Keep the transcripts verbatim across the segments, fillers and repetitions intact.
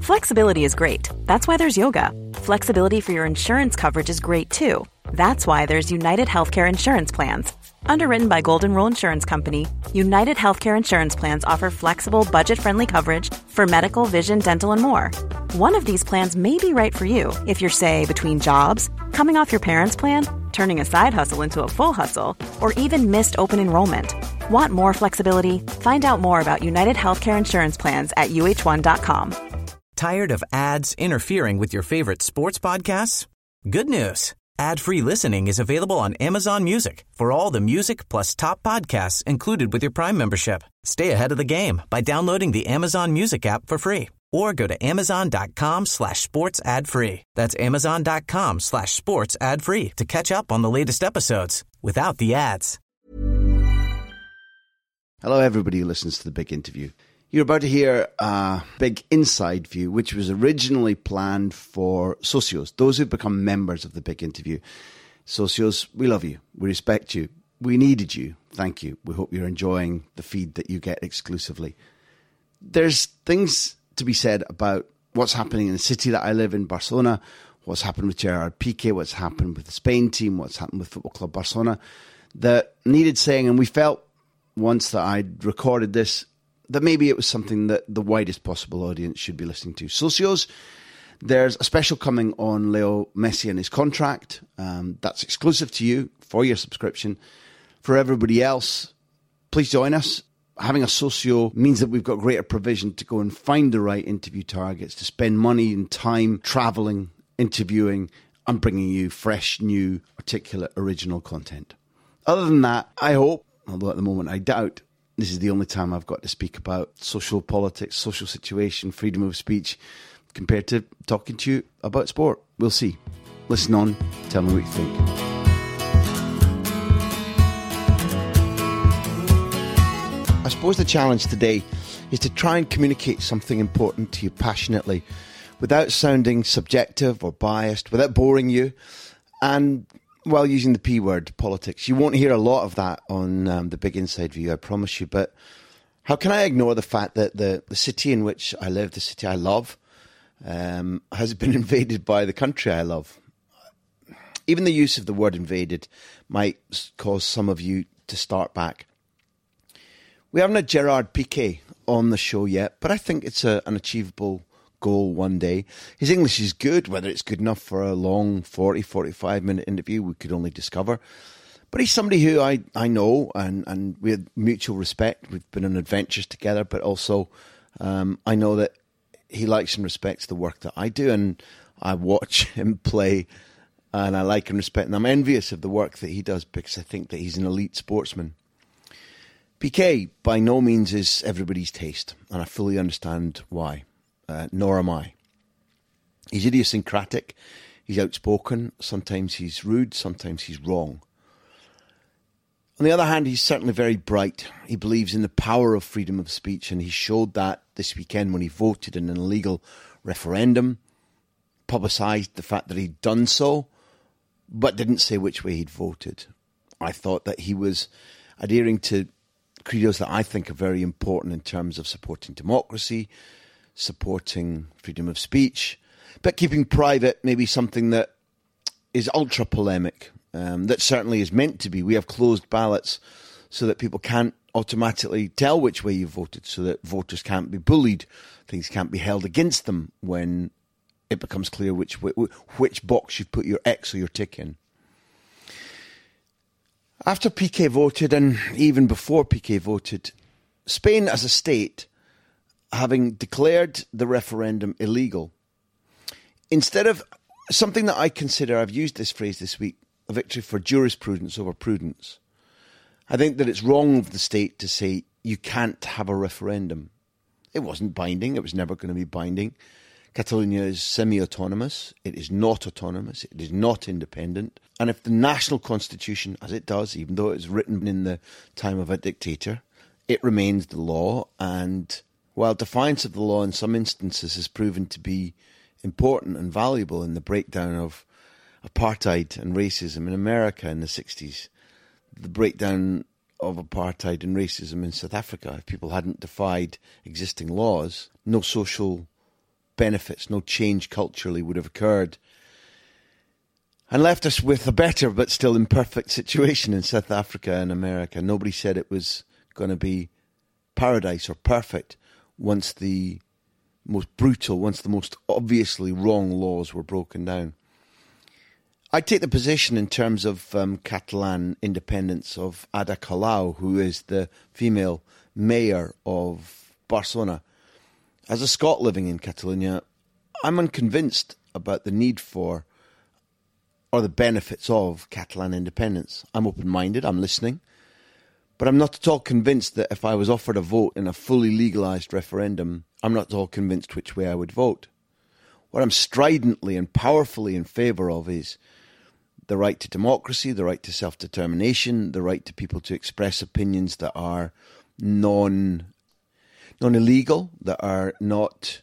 Flexibility is great. That's why there's yoga. Flexibility for your insurance coverage is great too. That's why there's United Healthcare Insurance Plans. Underwritten by Golden Rule Insurance Company, United Healthcare Insurance Plans offer flexible, budget-friendly coverage for medical, vision, dental, and more. One of these plans may be right for you if you're, say, between jobs, coming off your parents' plan, turning a side hustle into a full hustle, or even missed open enrollment. Want more flexibility? Find out more about United Healthcare Insurance Plans at U H one dot com. Tired of ads interfering with your favorite sports podcasts? Good news. Ad-free listening is available on Amazon Music for all the music plus top podcasts included with your Prime membership. Stay ahead of the game by downloading the Amazon Music app for free or go to amazon.com slash sports ad free. That's amazon.com slash sports ad free to catch up on the latest episodes without the ads. Hello, everybody who listens to The Big Interview. You're about to hear a big inside view, which was originally planned for socios, those who've become members of The Big Interview. Socios, we love you. We respect you. We needed you. Thank you. We hope you're enjoying the feed that you get exclusively. There's things to be said about what's happening in the city that I live in, Barcelona, what's happened with Gerard Piqué, what's happened with the Spain team, what's happened with Football Club Barcelona, that needed saying, and we felt once that I'd recorded this, that maybe it was something that the widest possible audience should be listening to. Socios, there's a special coming on Leo Messi and his contract. Um, that's exclusive to you for your subscription. For everybody else, please join us. Having a socio means that we've got greater provision to go and find the right interview targets, to spend money and time travelling, interviewing, and bringing you fresh, new, articulate, original content. Other than that, I hope, although at the moment I doubt, this is the only time I've got to speak about social politics, social situation, freedom of speech, compared to talking to you about sport. We'll see. Listen on. Tell me what you think. I suppose the challenge today is to try and communicate something important to you passionately without sounding subjective or biased, without boring you, and while using the P word, politics. You won't hear a lot of that on um, The Big Inside View, I promise you. But how can I ignore the fact that the, the city in which I live, the city I love, um, has been invaded by the country I love? Even the use of the word invaded might cause some of you to start back. We haven't had Gerard Piqué on the show yet, but I think it's a, an achievable goal one day. His English is good. Whether it's good enough for a long forty, forty-five minute interview, we could only discover. But he's somebody who I, I know, and, and we have mutual respect. We've been on adventures together, but also um, I know that he likes and respects the work that I do, and I watch him play, and I like and respect, and I'm envious of the work that he does because I think that he's an elite sportsman. Piqué by no means is everybody's taste, and I fully understand why. Uh, nor am I. He's idiosyncratic, he's outspoken, sometimes he's rude, sometimes he's wrong. On the other hand, he's certainly very bright. He believes in the power of freedom of speech, and he showed that this weekend when he voted in an illegal referendum, publicised the fact that he'd done so, but didn't say which way he'd voted. I thought that he was adhering to credos that I think are very important in terms of supporting democracy, supporting freedom of speech, but keeping private maybe something that is ultra polemic, um, that certainly is meant to be. We have closed ballots so that people can't automatically tell which way you voted, so that voters can't be bullied, things can't be held against them when it becomes clear which way, which box you've put your X or your tick in. After Piqué voted, and even before Piqué voted, Spain as a state, having declared the referendum illegal, instead of something that I consider, I've used this phrase this week, a victory for jurisprudence over prudence. I think that it's wrong of the state to say you can't have a referendum. It wasn't binding. It was never going to be binding. Catalonia is semi-autonomous. It is not autonomous. It is not independent. And if the national constitution, as it does, even though it was written in the time of a dictator, it remains the law. And while defiance of the law in some instances has proven to be important and valuable in the breakdown of apartheid and racism in America in the sixties, the breakdown of apartheid and racism in South Africa, if people hadn't defied existing laws, no social benefits, no change culturally would have occurred, and left us with a better but still imperfect situation in South Africa and America. Nobody said it was going to be paradise or perfect once the most brutal, once the most obviously wrong laws were broken down. I take the position in terms of um, Catalan independence of Ada Colau, who is the female mayor of Barcelona. As a Scot living in Catalonia, I'm unconvinced about the need for or the benefits of Catalan independence. I'm open-minded, I'm listening, but I'm not at all convinced that if I was offered a vote in a fully legalised referendum, I'm not at all convinced which way I would vote. What I'm stridently and powerfully in favour of is the right to democracy, the right to self-determination, the right to people to express opinions that are non, non-illegal, that are not,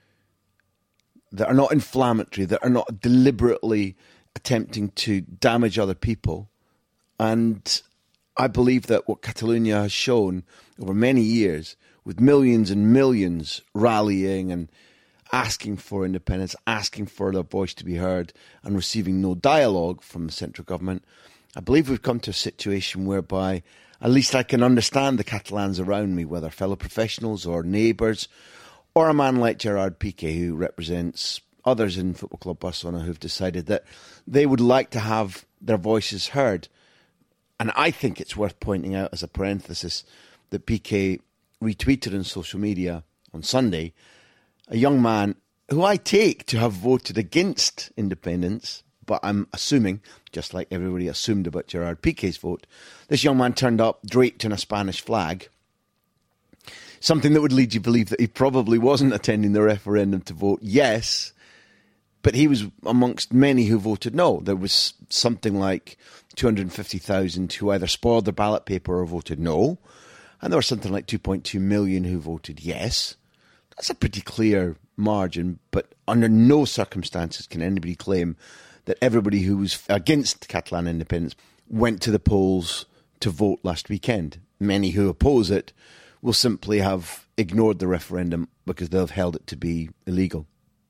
that are not inflammatory, that are not deliberately attempting to damage other people. And I believe that what Catalonia has shown over many years, with millions and millions rallying and asking for independence, asking for their voice to be heard, and receiving no dialogue from the central government, I believe we've come to a situation whereby at least I can understand the Catalans around me, whether fellow professionals or neighbours, or a man like Gerard Piqué, who represents others in Football Club Barcelona who've decided that they would like to have their voices heard. And I think it's worth pointing out as a parenthesis that Piqué retweeted on social media on Sunday a young man who I take to have voted against independence, but I'm assuming, just like everybody assumed about Gerard Piqué's vote, this young man turned up draped in a Spanish flag, something that would lead you to believe that he probably wasn't attending the referendum to vote yes, but he was amongst many who voted no. There was something like two hundred fifty thousand who either spoiled their ballot paper or voted no, and there was something like two point two million who voted yes. That's a pretty clear margin, but under no circumstances can anybody claim that everybody who was against Catalan independence went to the polls to vote last weekend. Many who oppose it will simply have ignored the referendum because they've held it to be illegal.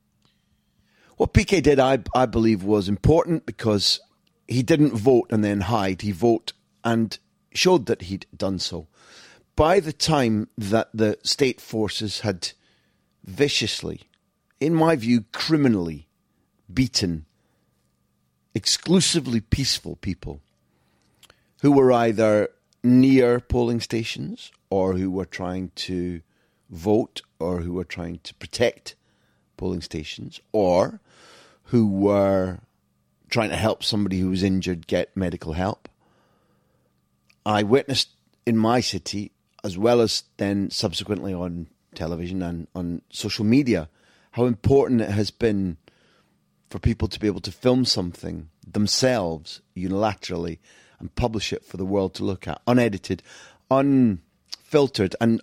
What Piqué did, I, I believe, was important because he didn't vote and then hide. He voted and showed that he'd done so. By the time that the state forces had viciously, in my view, criminally beaten exclusively peaceful people who were either near polling stations or who were trying to vote or who were trying to protect polling stations or who were trying to help somebody who was injured get medical help. I witnessed in my city, as well as then subsequently on television and on social media, how important it has been for people to be able to film something themselves unilaterally and publish it for the world to look at, unedited, unfiltered, and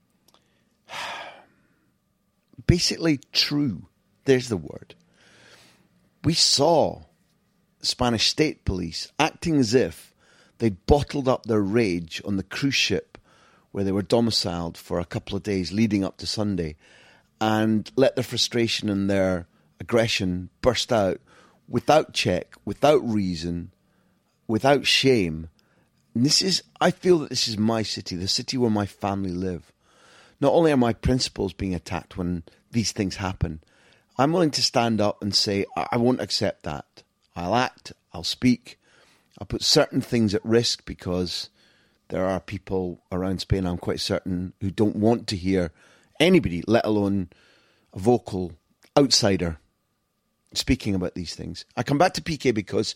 basically true. There's the word. We saw Spanish state police acting as if they'd bottled up their rage on the cruise ship where they were domiciled for a couple of days leading up to Sunday and let their frustration and their aggression burst out without check, without reason, without shame. And this is, I feel that this is my city, the city where my family live. Not only are my principles being attacked when these things happen, I'm willing to stand up and say, I, I won't accept that. I'll act, I'll speak, I'll put certain things at risk because there are people around Spain, I'm quite certain, who don't want to hear anybody, let alone a vocal outsider, speaking about these things. I come back to Piqué because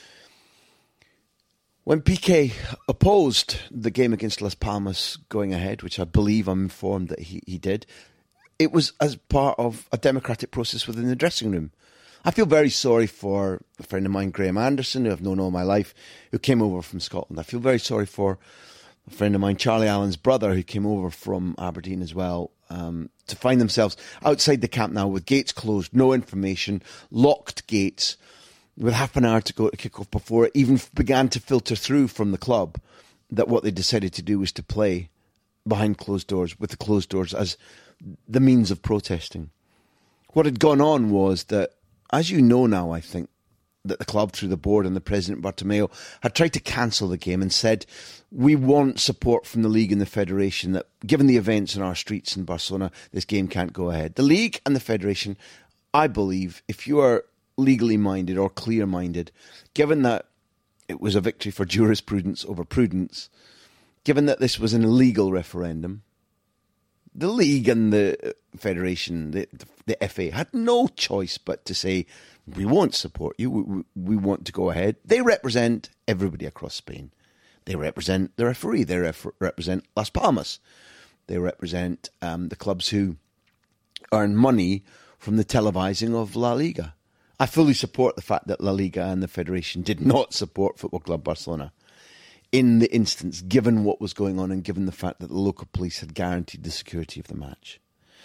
when Piqué opposed the game against Las Palmas going ahead, which I believe I'm informed that he, he did, it was as part of a democratic process within the dressing room. I feel very sorry for a friend of mine, Graham Anderson, who I've known all my life, who came over from Scotland. I feel very sorry for a friend of mine, Charlie Allen's brother, who came over from Aberdeen as well, um, to find themselves outside the camp now with gates closed, no information, locked gates, with half an hour to go to kick off before it even began to filter through from the club that what they decided to do was to play behind closed doors, with the closed doors as the means of protesting. What had gone on was that, as you know now, I think, that the club, through the board and the president, Bartomeu, had tried to cancel the game and said, we want support from the league and the federation that, given the events in our streets in Barcelona, this game can't go ahead. The league and the federation, I believe, if you are legally minded or clear-minded, given that it was a victory for jurisprudence over prudence, given that this was an illegal referendum, the league and the federation, the, the F A, had no choice but to say, we won't support you, we, we want to go ahead. They represent everybody across Spain. They represent the referee, they ref- represent Las Palmas. They represent um, the clubs who earn money from the televising of La Liga. I fully support the fact that La Liga and the federation did not support Football Club Barcelona in the instance, given what was going on and given the fact that the local police had guaranteed the security of the match.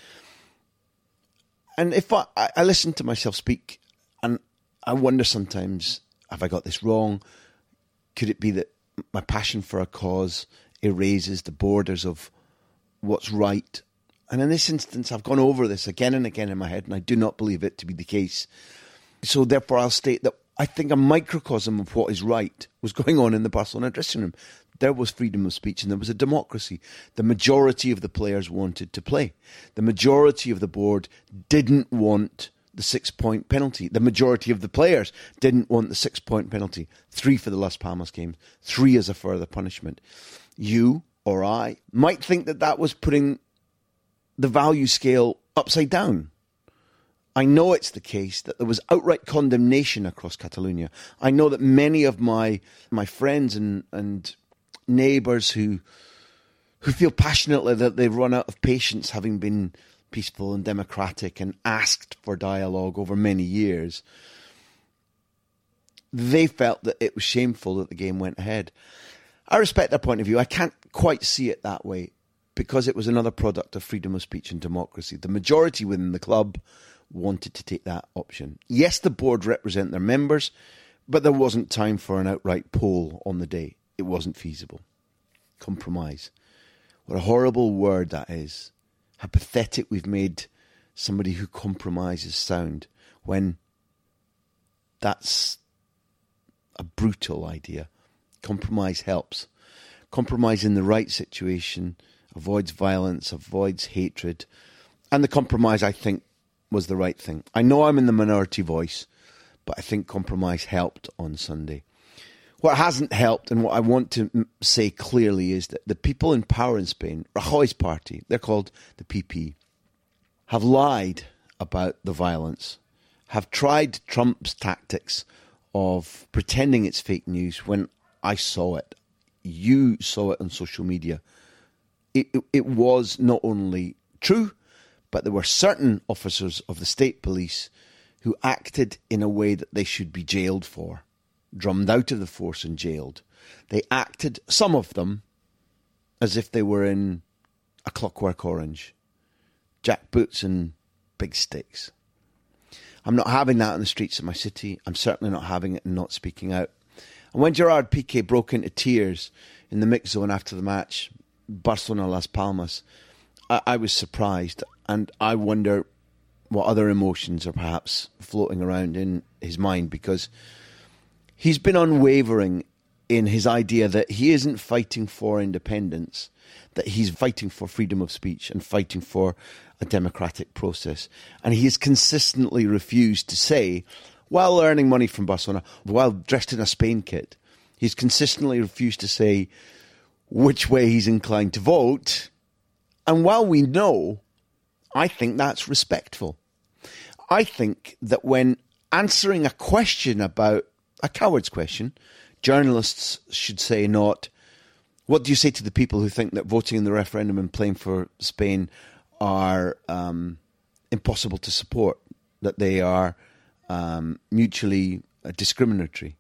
And if I, I listen to myself speak, and I wonder sometimes, have I got this wrong? Could it be that my passion for a cause erases the borders of what's right? And in this instance, I've gone over this again and again in my head, and I do not believe it to be the case. So therefore, I'll state that I think a microcosm of what is right was going on in the Barcelona dressing room. There was freedom of speech and there was a democracy. The majority of the players wanted to play. The majority of the board didn't want the six-point penalty. The majority of the players didn't want the six-point penalty. Three for the Las Palmas game. Three as a further punishment. You or I might think that that was putting the value scale upside down. I know it's the case that there was outright condemnation across Catalonia. I know that many of my my friends and, and neighbours who who feel passionately that they've run out of patience, having been peaceful and democratic and asked for dialogue over many years, they felt that it was shameful that the game went ahead. I respect their point of view. I can't quite see it that way because it was another product of freedom of speech and democracy. The majority within the club wanted to take that option. Yes, the board represent their members, but there wasn't time for an outright poll on the day. It wasn't feasible. Compromise. What a horrible word that is. How pathetic we've made somebody who compromises sound when that's a brutal idea. Compromise helps. Compromise in the right situation avoids violence, avoids hatred. And the compromise, I think, was the right thing. I know I'm in the minority voice, but I think compromise helped on Sunday. What hasn't helped, and what I want to say clearly, is that the people in power in Spain, Rajoy's party, they're called the P P, have lied about the violence, have tried Trump's tactics of pretending it's fake news when I saw it. You saw it on social media. It, it, it was not only true, but there were certain officers of the state police who acted in a way that they should be jailed for, drummed out of the force and jailed. They acted, some of them, as if they were in A Clockwork Orange. Jackboots and big sticks. I'm not having that in the streets of my city. I'm certainly not having it and not speaking out. And when Gerard Piqué broke into tears in the mix zone after the match, Barcelona-Las Palmas, I, I was surprised. And I wonder what other emotions are perhaps floating around in his mind, because he's been unwavering in his idea that he isn't fighting for independence, that he's fighting for freedom of speech and fighting for a democratic process. And he has consistently refused to say, while earning money from Barcelona, while dressed in a Spain kit, he's consistently refused to say which way he's inclined to vote. And while we know, I think that's respectful. I think that when answering a question about a coward's question, journalists should say not, what do you say to the people who think that voting in the referendum and playing for Spain are um, impossible to support, that they are um, mutually uh, discriminatory?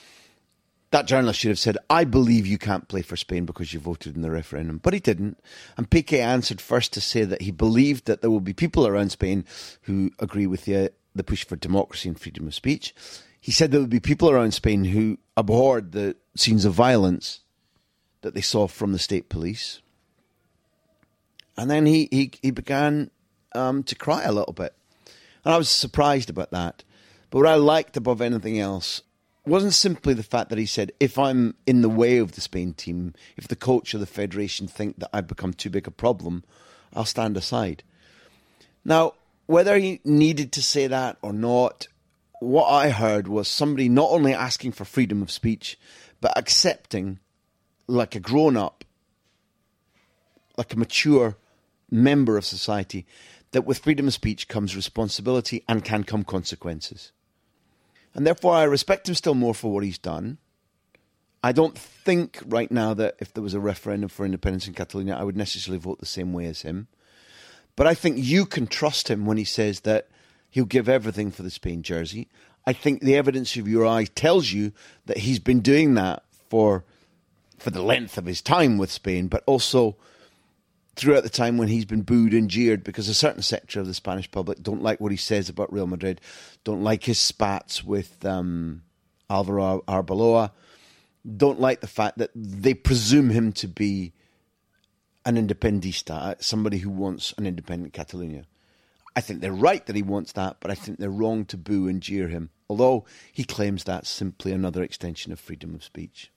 That journalist should have said, I believe you can't play for Spain because you voted in the referendum. But he didn't. And Piqué answered first to say that he believed that there will be people around Spain who agree with the, the push for democracy and freedom of speech. He said there would be people around Spain who abhorred the scenes of violence that they saw from the state police. And then he, he, he began um, to cry a little bit. And I was surprised about that. But what I liked above anything else wasn't simply the fact that he said, if I'm in the way of the Spain team, if the coach or the federation think that I've become too big a problem, I'll stand aside. Now, whether he needed to say that or not, what I heard was somebody not only asking for freedom of speech, but accepting, like a grown-up, like a mature member of society, that with freedom of speech comes responsibility and can come consequences. And therefore I respect him still more for what he's done. I don't think right now that if there was a referendum for independence in Catalonia, I would necessarily vote the same way as him. But I think you can trust him when he says that he'll give everything for the Spain jersey. I think the evidence of your eye tells you that he's been doing that for for the length of his time with Spain, but also throughout the time when he's been booed and jeered because a certain sector of the Spanish public don't like what he says about Real Madrid, don't like his spats with um, Alvaro Arbeloa, don't like the fact that they presume him to be an independista, somebody who wants an independent Catalonia. I think they're right that he wants that, but I think they're wrong to boo and jeer him, although he claims that's simply another extension of freedom of speech.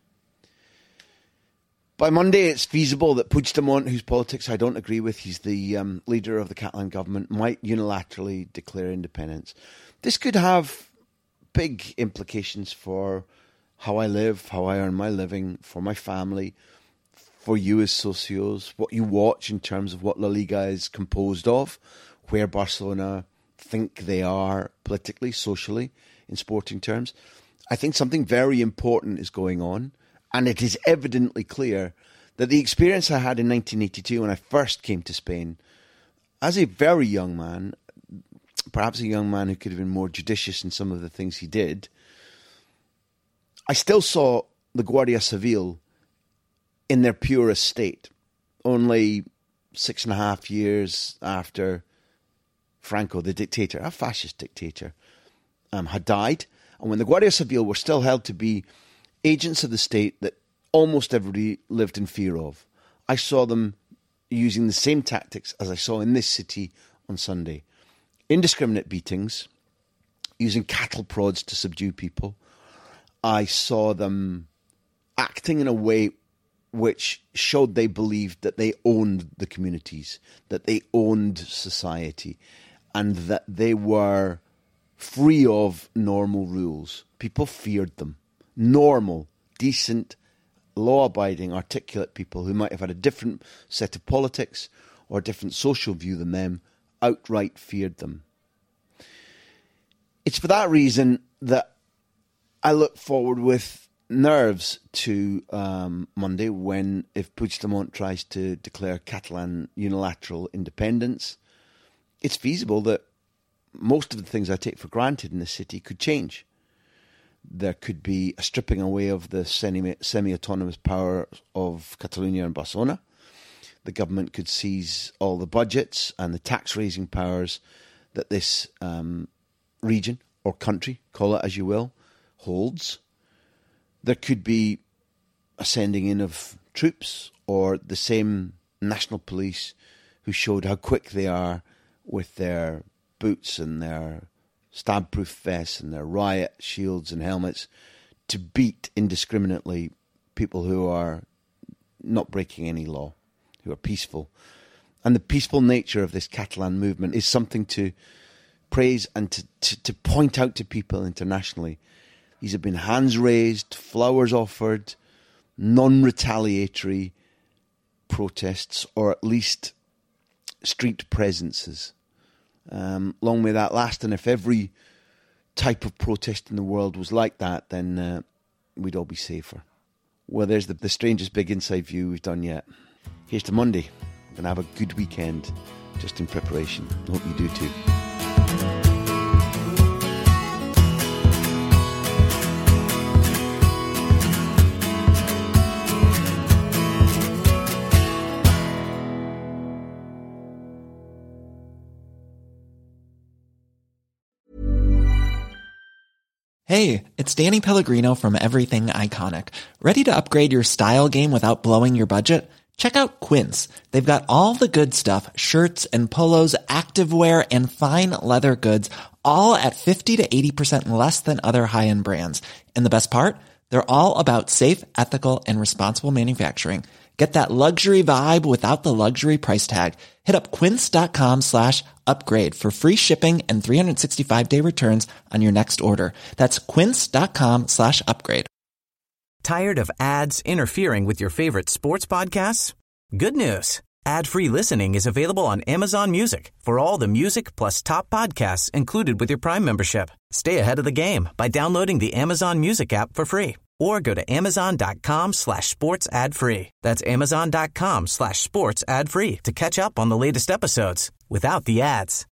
By Monday, it's feasible that Puigdemont, whose politics I don't agree with, he's the um, leader of the Catalan government, might unilaterally declare independence. This could have big implications for how I live, how I earn my living, for my family, for you as socios, what you watch in terms of what La Liga is composed of, where Barcelona think they are politically, socially, in sporting terms. I think something very important is going on. And it is evidently clear that the experience I had in nineteen eighty-two when I first came to Spain, as a very young man, perhaps a young man who could have been more judicious in some of the things he did, I still saw the Guardia Civil in their purest state, only six and a half years after Franco, the dictator, a fascist dictator, um, had died. And when the Guardia Civil were still held to be agents of the state that almost everybody lived in fear of, I saw them using the same tactics as I saw in this city on Sunday. Indiscriminate beatings, using cattle prods to subdue people. I saw them acting in a way which showed they believed that they owned the communities, that they owned society, and that they were free of normal rules. People feared them. Normal, decent, law-abiding, articulate people who might have had a different set of politics or a different social view than them outright feared them. It's for that reason that I look forward with nerves to um, Monday when, if Puigdemont tries to declare Catalan unilateral independence, it's feasible that most of the things I take for granted in the city could change. There could be a stripping away of the semi, semi-autonomous power of Catalonia and Barcelona. The government could seize all the budgets and the tax-raising powers that this um, region or country, call it as you will, holds. There could be a sending in of troops or the same national police who showed how quick they are with their boots and their stab-proof vests and their riot shields and helmets to beat indiscriminately people who are not breaking any law, who are peaceful. And the peaceful nature of this Catalan movement is something to praise and to, to, to point out to people internationally. These have been hands raised, flowers offered, non-retaliatory protests, or at least street presences. Um, long may that last, and if every type of protest in the world was like that, then uh, we'd all be safer. Well, there's the, the strangest big inside view we've done yet. Here's to Monday. I'm going to have a good weekend just in preparation. I hope you do too. Hey, it's Danny Pellegrino from Everything Iconic. Ready to upgrade your style game without blowing your budget? Check out Quince. They've got all the good stuff, shirts and polos, activewear, and fine leather goods, all at fifty to eighty percent less than other high-end brands. And the best part? They're all about safe, ethical, and responsible manufacturing. Get that luxury vibe without the luxury price tag. Hit up quince.com slash upgrade for free shipping and three sixty-five day returns on your next order. That's quince.com slash upgrade. Tired of ads interfering with your favorite sports podcasts? Good news. Ad-free listening is available on Amazon Music for all the music plus top podcasts included with your Prime membership. Stay ahead of the game by downloading the Amazon Music app for free or go to amazon.com slash sports ad free. That's amazon.com slash sports ad free to catch up on the latest episodes without the ads.